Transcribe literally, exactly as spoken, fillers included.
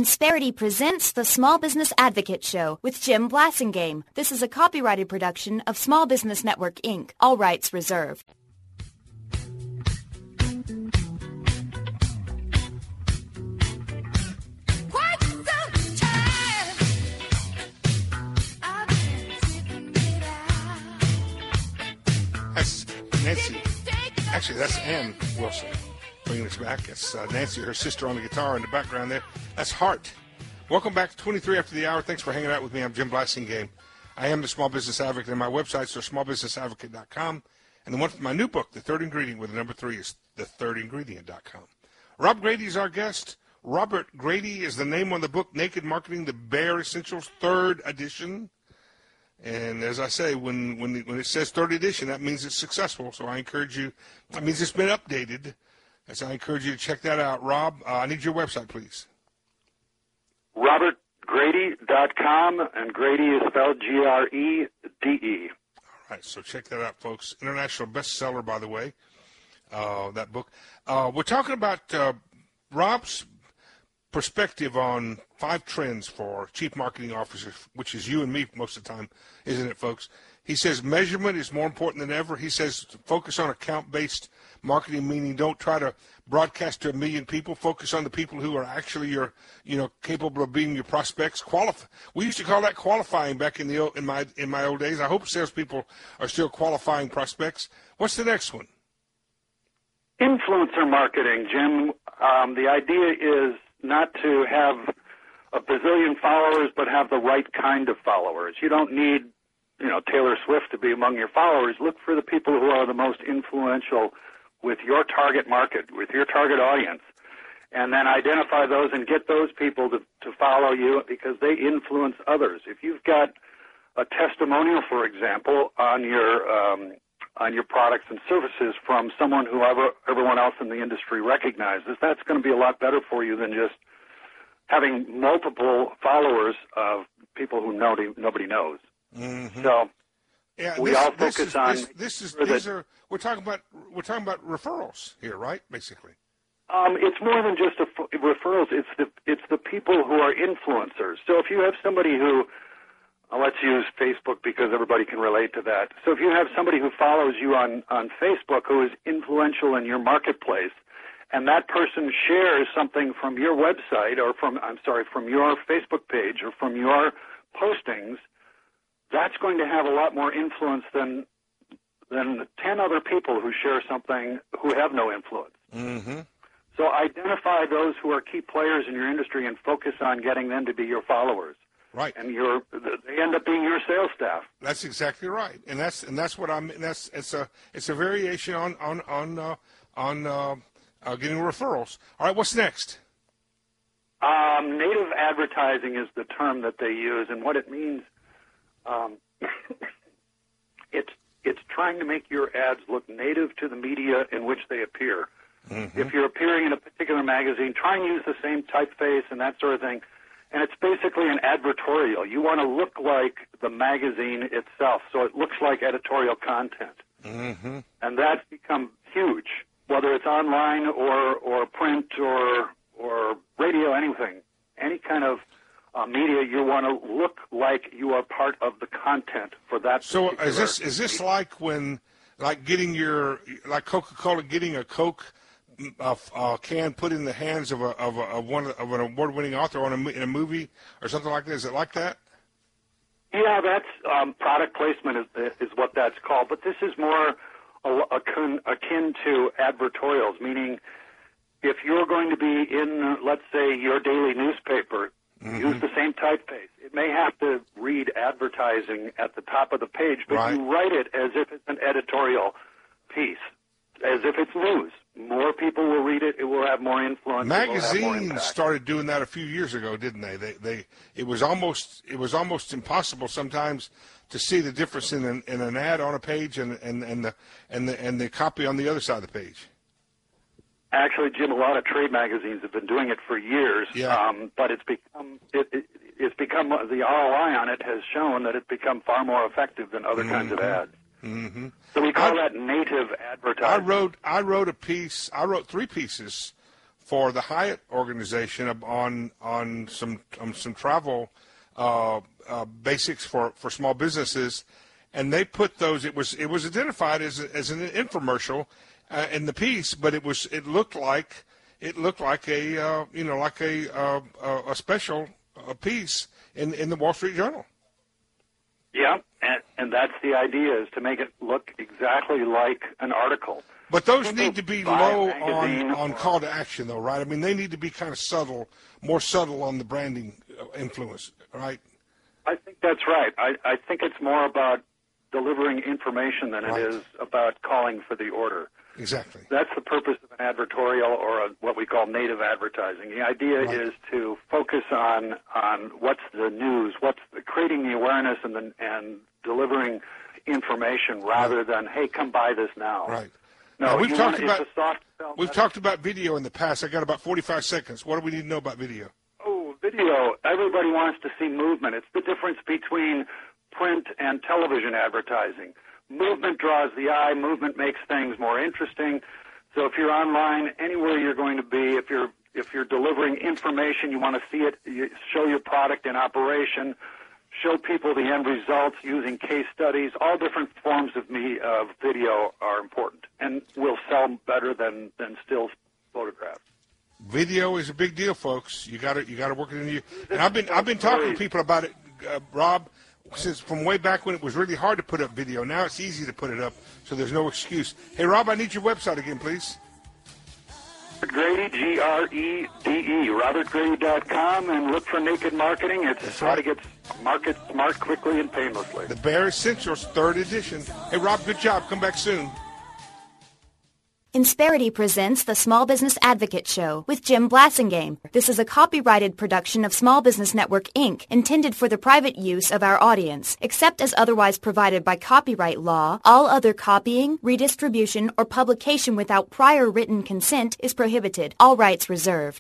Insperity presents the Small Business Advocate Show with Jim Blasingame. This is a copyrighted production of Small Business Network, Incorporated. All rights reserved. That's Nancy. Actually, that's Ann Wilson bringing us back. It's uh, Nancy, her sister, on the guitar in the background there. That's Heart. Welcome back to twenty-three after the hour. Thanks for hanging out with me. I'm Jim Blasingame. I am the Small Business Advocate, and my websites are small business advocate dot com. And the one from my new book, The Third Ingredient, with the number three, is the third ingredient dot com. Rob Grady is our guest. Robert Grady is the name on the book, Naked Marketing, the Bare Essentials, third edition. And as I say, when when when it says third edition, that means it's successful. So I encourage you, that means it's been updated. And so I encourage you to check that out. Rob, uh, I need your website, please. robert grady dot com, and Grady is spelled G R E D E. All right, so check that out, folks. International bestseller, by the way, uh, that book. Uh, we're talking about uh, Rob's perspective on five trends for chief marketing officers, which is you and me most of the time, isn't it, folks? He says measurement is more important than ever. He says focus on account-based marketing, meaning don't try to broadcast to a million people. Focus on the people who are actually your, you know, capable of being your prospects. Qualify. We used to call that qualifying back in the in my in my old days. I hope salespeople are still qualifying prospects. What's the next one? Influencer marketing, Jim. Um, the idea is not to have a bazillion followers, but have the right kind of followers. You don't need, you know, Taylor Swift to be among your followers. Look for the people who are the most influential with your target market, with your target audience, and then identify those and get those people to, to follow you because they influence others. If you've got a testimonial, for example, on your um, on your products and services from someone who ever, everyone else in the industry recognizes, that's going to be a lot better for you than just having multiple followers of people who nobody, nobody knows. Mm-hmm. So yeah, we this, all this focus is, on. This, this is these are we're talking about we're talking about referrals here, right? Basically, um, it's more than just a f- referrals. It's the it's the people who are influencers. So if you have somebody who uh, let's use Facebook because everybody can relate to that. So if you have somebody who follows you on on Facebook who is influential in your marketplace, and that person shares something from your website or from I'm sorry from your Facebook page or from your postings, that's going to have a lot more influence than than ten other people who share something who have no influence. Mm-hmm. So identify those who are key players in your industry and focus on getting them to be your followers. Right. And your they end up being your sales staff. That's exactly right, and that's and that's what I'm. And that's it's a it's a variation on on on uh, on uh, uh, getting referrals. All right, what's next? Um, native advertising is the term that they use, and what it means. Um, it's it's trying to make your ads look native to the media in which they appear. Mm-hmm. If you're appearing in a particular magazine, try and use the same typeface and that sort of thing. And it's basically an advertorial. You want to look like the magazine itself, so it looks like editorial content. Mm-hmm. And that's become huge, whether it's online or, or print or or radio, anything, any kind of Uh, media, you want to look like you are part of the content for that. So is this is this like when, like getting your, like Coca-Cola getting a Coke uh, uh, can put in the hands of a of, a, of one of an award-winning author on a, in a movie or something like that? Is it like that? Yeah, that's um, product placement is is what that's called. But this is more akin, akin to advertorials, meaning if you're going to be in, let's say, your daily newspaper. Mm-hmm. Use the same typeface. It may have to read advertising at the top of the page, but right. you write it as if it's an editorial piece, as if it's news. More people will read it. It will have more influence. Magazines started doing that a few years ago, didn't they? They, they, it was almost, it was almost impossible sometimes to see the difference in an, in an ad on a page and and and the and the and the copy on the other side of the page. Actually, Jim, a lot of trade magazines have been doing it for years, yeah. um, but it's become it, it, it's become the R O I on it has shown that it's become far more effective than other mm-hmm. kinds of ads. Mm-hmm. So we call I, that native advertising. I wrote I wrote a piece. I wrote three pieces for the Hyatt organization on on some on some travel uh, uh, basics for, for small businesses, and they put those. It was it was identified as a, as an infomercial uh, in the piece, but it was it looked like it looked like a uh, you know like a uh, a special uh, piece in in the Wall Street Journal. Yeah, and, and that's the idea, is to make it look exactly like an article. But those need to be low on, on or, call to action, though, right? I mean, they need to be kind of subtle, more subtle on the branding influence, right? I think that's right. I, I think it's more about delivering information than right. it is about calling for the order. Exactly. That's the purpose of an advertorial, or a, what we call native advertising. The idea right. is to focus on on what's the news, what's the, creating the awareness, and the, and delivering information rather right. than, hey, come buy this now. Right. No, now, we've talked want, about soft sell we've message. talked about video in the past. I got about forty-five seconds. What do we need to know about video? Oh, video. Everybody wants to see movement. It's the difference between print and television advertising. Movement draws the eye. Movement makes things more interesting. So if you're online, anywhere you're going to be, if you're if you're delivering information, you want to see it, you show your product in operation, show people the end results using case studies. All different forms of me of video are important and will sell better than, than still photographs. Video is a big deal, folks. You got to you got to work it into you. And I've been I've been talking to people about it, uh, Rob. Since from way back when it was really hard to put up video. Now it's easy to put it up, so there's no excuse. Hey, Rob, I need your website again, please. Robert Grady, G R E D E, robert grady dot com, and look for Naked Marketing. It's That's how right. to get market smart quickly and painlessly. The Bear Essentials, third edition. Hey, Rob, good job. Come back soon. Insperity presents the Small Business Advocate Show with Jim Blasingame. This is a copyrighted production of Small Business Network, Incorporated, intended for the private use of our audience. Except as otherwise provided by copyright law, all other copying, redistribution, or publication without prior written consent is prohibited. All rights reserved.